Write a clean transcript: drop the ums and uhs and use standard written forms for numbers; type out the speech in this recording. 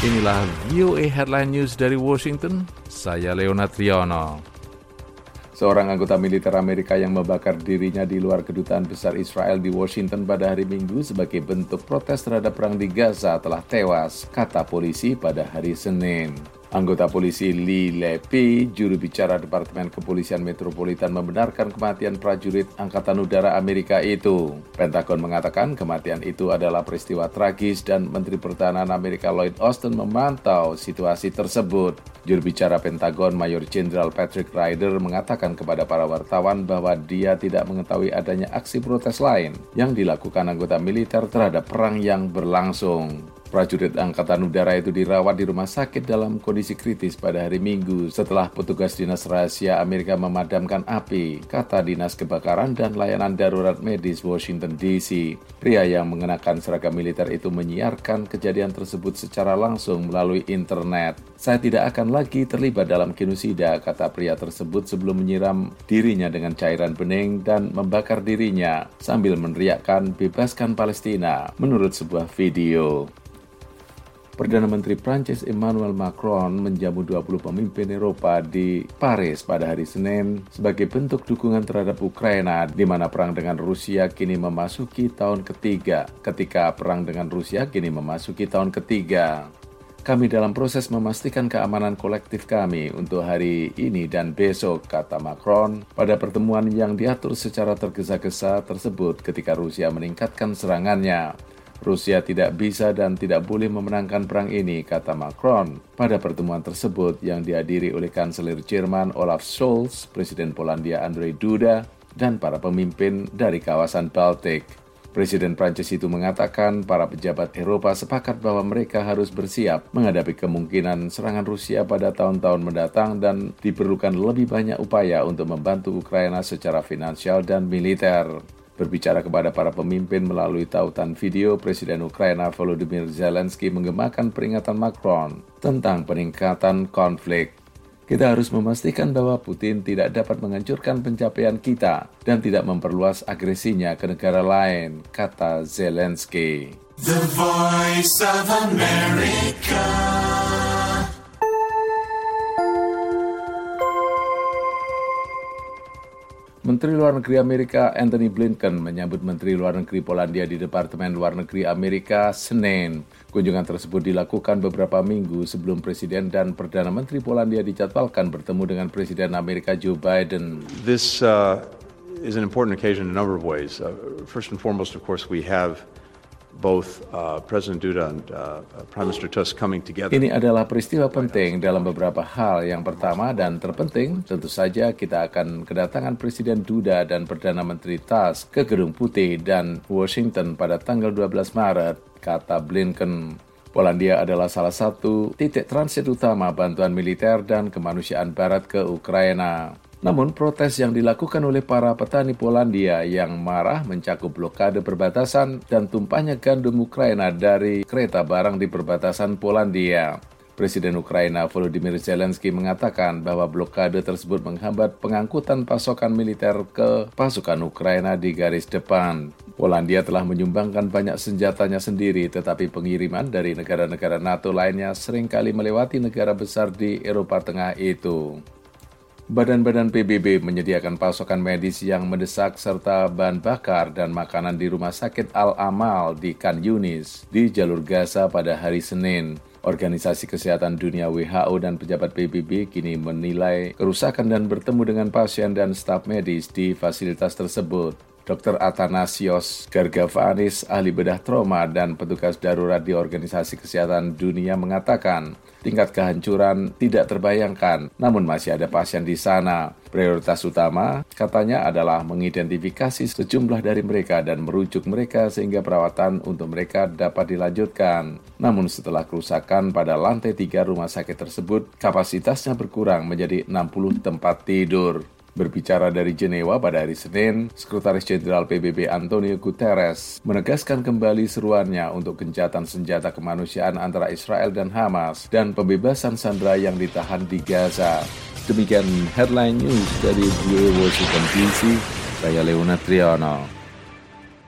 Inilah VOA Headline News dari Washington, saya Leonard Triono. Seorang anggota militer Amerika yang membakar dirinya di luar kedutaan besar Israel di Washington pada hari Minggu sebagai bentuk protes terhadap perang di Gaza telah tewas, kata polisi pada hari Senin. Anggota polisi Lee Lepi, juru bicara Departemen Kepolisian Metropolitan, membenarkan kematian prajurit Angkatan Udara Amerika itu. Pentagon mengatakan kematian itu adalah peristiwa tragis dan Menteri Pertahanan Amerika Lloyd Austin memantau situasi tersebut. Juru bicara Pentagon Mayor Jenderal Patrick Ryder mengatakan kepada para wartawan bahwa dia tidak mengetahui adanya aksi protes lain yang dilakukan anggota militer terhadap perang yang berlangsung. Prajurit Angkatan Udara itu dirawat di rumah sakit dalam kondisi kritis pada hari Minggu setelah petugas Dinas Rahasia Amerika memadamkan api, kata Dinas Kebakaran dan Layanan Darurat Medis Washington DC. Pria yang mengenakan seragam militer itu menyiarkan kejadian tersebut secara langsung melalui internet. Saya tidak akan lagi terlibat dalam genosida, kata pria tersebut sebelum menyiram dirinya dengan cairan bening dan membakar dirinya sambil meneriakkan "Bebaskan Palestina" menurut sebuah video. Perdana Menteri Prancis Emmanuel Macron menjamu 20 pemimpin Eropa di Paris pada hari Senin sebagai bentuk dukungan terhadap Ukraina, di mana perang dengan Rusia kini memasuki tahun ketiga. Ketika perang dengan Rusia kini memasuki tahun ketiga. Kami dalam proses memastikan keamanan kolektif kami untuk hari ini dan besok, kata Macron pada pertemuan yang diatur secara tergesa-gesa tersebut ketika Rusia meningkatkan serangannya. Rusia tidak bisa dan tidak boleh memenangkan perang ini, kata Macron pada pertemuan tersebut yang dihadiri oleh Kanselir Jerman Olaf Scholz, Presiden Polandia Andrzej Duda, dan para pemimpin dari kawasan Baltik. Presiden Prancis itu mengatakan para pejabat Eropa sepakat bahwa mereka harus bersiap menghadapi kemungkinan serangan Rusia pada tahun-tahun mendatang dan diperlukan lebih banyak upaya untuk membantu Ukraina secara finansial dan militer. Berbicara kepada para pemimpin melalui tautan video, Presiden Ukraina Volodymyr Zelensky menggemakan peringatan Macron tentang peningkatan konflik. Kita harus memastikan bahwa Putin tidak dapat menghancurkan pencapaian kita dan tidak memperluas agresinya ke negara lain, kata Zelensky. The Voice of America. Menteri Luar Negeri Amerika Antony Blinken menyambut Menteri Luar Negeri Polandia di Departemen Luar Negeri Amerika Senin. Kunjungan tersebut dilakukan beberapa minggu sebelum Presiden dan Perdana Menteri Polandia dijadwalkan bertemu dengan Presiden Amerika Joe Biden. This is an important occasion in a number of ways. First and foremost, of course, we have both President Duda and Prime Minister Tusk coming together. Ini adalah peristiwa penting dalam beberapa hal. Yang pertama dan terpenting, tentu saja kita akan kedatangan Presiden Duda dan Perdana Menteri Tusk ke Gedung Putih dan Washington pada tanggal 12 Maret, kata Blinken. Polandia adalah salah satu titik transit utama bantuan militer dan kemanusiaan Barat ke Ukraina. Namun protes yang dilakukan oleh para petani Polandia yang marah mencakup blokade perbatasan dan tumpahnya gandum Ukraina dari kereta barang di perbatasan Polandia. Presiden Ukraina Volodymyr Zelensky mengatakan bahwa blokade tersebut menghambat pengangkutan pasokan militer ke pasukan Ukraina di garis depan. Polandia telah menyumbangkan banyak senjatanya sendiri, tetapi pengiriman dari negara-negara NATO lainnya seringkali melewati negara besar di Eropa Tengah itu. Badan-badan PBB menyediakan pasokan medis yang mendesak serta bahan bakar dan makanan di Rumah Sakit Al-Amal di Khan Yunis di Jalur Gaza pada hari Senin. Organisasi Kesehatan Dunia WHO dan pejabat PBB kini menilai kerusakan dan bertemu dengan pasien dan staf medis di fasilitas tersebut. Dr. Athanasios Gargavanis, ahli bedah trauma dan petugas darurat di Organisasi Kesehatan Dunia mengatakan, tingkat kehancuran tidak terbayangkan, namun masih ada pasien di sana. Prioritas utama, katanya, adalah mengidentifikasi sejumlah dari mereka dan merujuk mereka sehingga perawatan untuk mereka dapat dilanjutkan. Namun setelah kerusakan pada lantai 3 rumah sakit tersebut, kapasitasnya berkurang menjadi 60 tempat tidur. Berbicara dari Jenewa pada hari Senin, Sekretaris Jenderal PBB Antonio Guterres menegaskan kembali seruannya untuk gencatan senjata kemanusiaan antara Israel dan Hamas dan pembebasan sandera yang ditahan di Gaza. Demikian headline news dari VOA Washington DC, saya Leonard Triono.